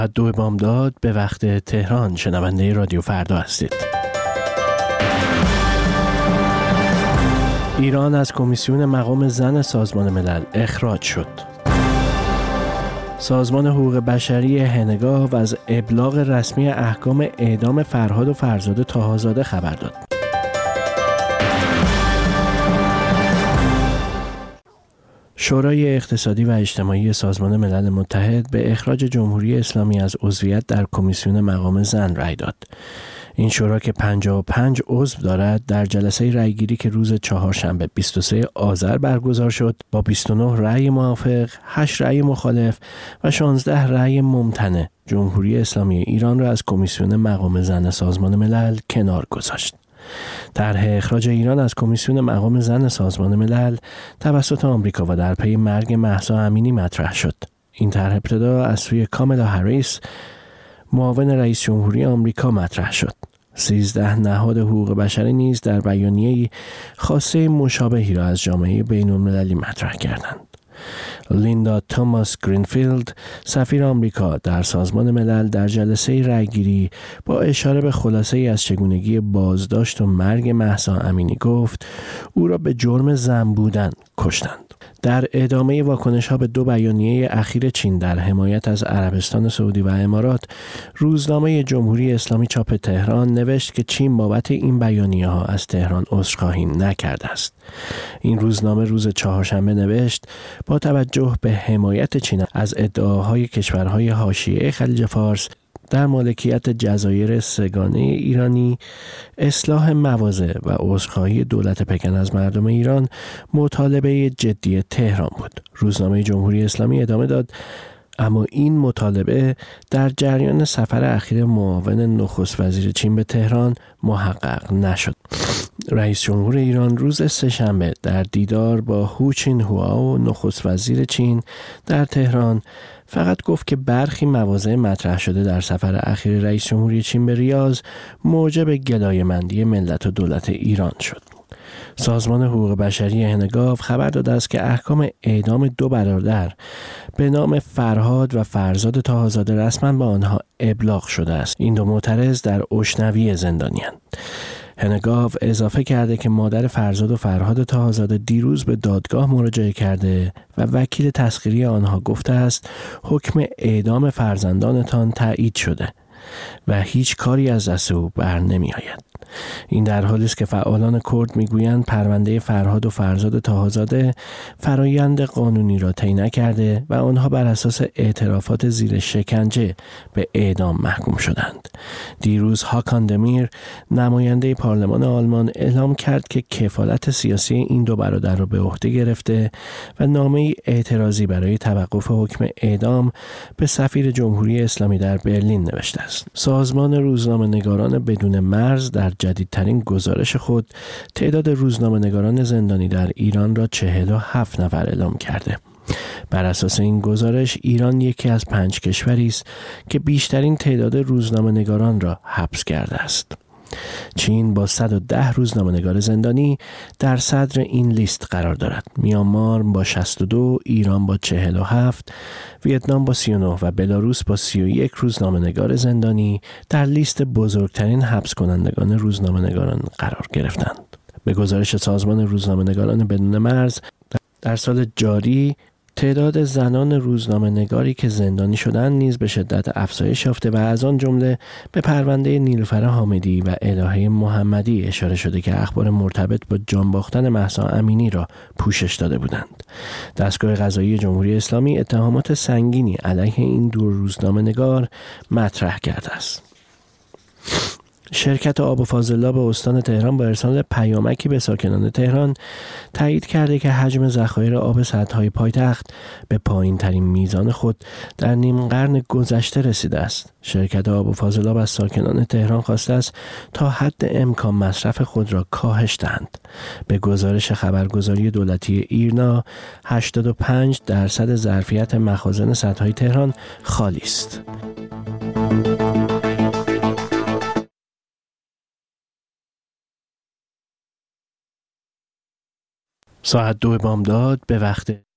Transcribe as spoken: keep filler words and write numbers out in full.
دو بامداد به وقت تهران شنونده رادیو فردا هستید. ایران از کمیسیون مقام زن سازمان ملل اخراج شد. سازمان حقوق بشری هنگاو از ابلاغ رسمی احکام اعدام فرهاد و فرزاد طاهازاده خبر داد. شورای اقتصادی و اجتماعی سازمان ملل متحد به اخراج جمهوری اسلامی از عضویت در کمیسیون مقام زن رأی داد. این شورا که پنجاه و پنج عضو دارد در جلسه رأیگیری که روز چهارشنبه بیست و سوم آذر برگزار شد با بیست و نه رأی موافق، هشت رأی مخالف و شانزده رأی ممتنع جمهوری اسلامی ایران را از کمیسیون مقام زن سازمان ملل کنار گذاشت. طرح اخراج ایران از کمیسیون مقام زن سازمان ملل توسط آمریکا و در پی مرگ مهسا امینی مطرح شد. این طرح ابتدا از سوی کامالا هریس، معاون رئیس جمهوری آمریکا مطرح شد. سیزده نهاد حقوق بشری نیز در بیانیه‌ای خواسته مشابهی را از جامعه بین‌المللی مطرح کردند. لیندا توماس گرینفیلد، سفیر آمریکا در سازمان ملل، در جلسه رأیگیری با اشاره به خلاصه‌ای از چگونگی بازداشت و مرگ مهسا امینی گفت او را به جرم زن بودن کشتند. در ادامه واکنش‌ها به دو بیانیه اخیر چین در حمایت از عربستان سعودی و امارات، روزنامه جمهوری اسلامی چاپ تهران نوشت که چین بابت این بیانیه‌ها از تهران عذرخواهی نکرده است. این روزنامه روز چهارشنبه نوشت با توجه به حمایت چین از ادعاهای کشورهای حاشیه خلیج فارس در مالکیت جزایر سه‌گانه ایرانی، اصلاح مواضع و عذرخواهی دولت پکن از مردم ایران مطالبه جدی تهران بود. روزنامه جمهوری اسلامی ادامه داد اما این مطالبه در جریان سفر اخیر معاون نخست وزیر چین به تهران محقق نشد. رئیس جمهور ایران روز سه‌شنبه در دیدار با هو چین هواو نخست وزیر چین در تهران فقط گفت که برخی مواضع مطرح شده در سفر اخیر رئیس جمهوری چین به ریاض موجب گلایه‌مندی ملت و دولت ایران شد. سازمان حقوق بشری هنگاو خبر داده است که احکام اعدام دو برادر به نام فرهاد و فرزاد طاهازاده رسما به آنها ابلاغ شده است. این دو معترض در اشنوی زندانی‌اند. هنگاو اضافه کرده که مادر فرزاد و فرهاد طاهازاده دیروز به دادگاه مراجعه کرده و وکیل تسخیری آنها گفته است حکم اعدام فرزندانتان تایید شده و هیچ کاری از دست او بر نمی آید. این در حالی است که فعالان کرد میگویند پرونده فرهاد و فرزاد طاهازاده فرایند قانونی را طی نکرده و آنها بر اساس اعترافات زیر شکنجه به اعدام محکوم شدند. دیروز هاکان دمیر، نماینده پارلمان آلمان، اعلام کرد که کفالت سیاسی این دو برادر را به عهده گرفته و نامه‌ای اعتراضی برای توقف حکم اعدام به سفیر جمهوری اسلامی در برلین نوشته است. سازمان روزنامه‌نگاران بدون مرز در جدیدترین گزارش خود تعداد روزنامه‌نگاران زندانی در ایران را چهل و هفت نفر اعلام کرده. بر اساس این گزارش ایران یکی از پنج کشوری است که بیشترین تعداد روزنامه‌نگاران را حبس کرده است. چین با صد و ده روزنامه‌نگار زندانی در صدر این لیست قرار دارد. میانمار با شصت و دو، ایران با چهل و هفت، ویتنام با سی و نه و بلاروس با سی و یک روزنامه‌نگار زندانی در لیست بزرگترین حبس کنندگان روزنامه‌نگاران قرار گرفتند. به گزارش سازمان روزنامه‌نگاران بدون مرز، در سال جاری تعداد زنان روزنامه‌نگاری که زندانی شدند نیز به شدت افزایش یافته و از آن جمله به پرونده نیلوفر حامدی و الهه محمدی اشاره شده که اخبار مرتبط با جان باختن مهسا امینی را پوشش داده بودند. دستگاه قضایی جمهوری اسلامی اتهامات سنگینی علیه این دو روزنامه‌نگار مطرح کرده است. شرکت آب و فاضلاب استان تهران با ارسال پیامکی به ساکنان تهران تایید کرده که حجم ذخایر آب سدهای پایتخت به پایین ترین میزان خود در نیم قرن گذشته رسیده است. شرکت آب و فاضلاب از ساکنان تهران خواسته است تا حد امکان مصرف خود را کاهش دهند. به گزارش خبرگزاری دولتی ایرنا، هشتاد و پنج درصد ظرفیت مخازن سدهای تهران خالی است. ساعت دو بامداد به وقت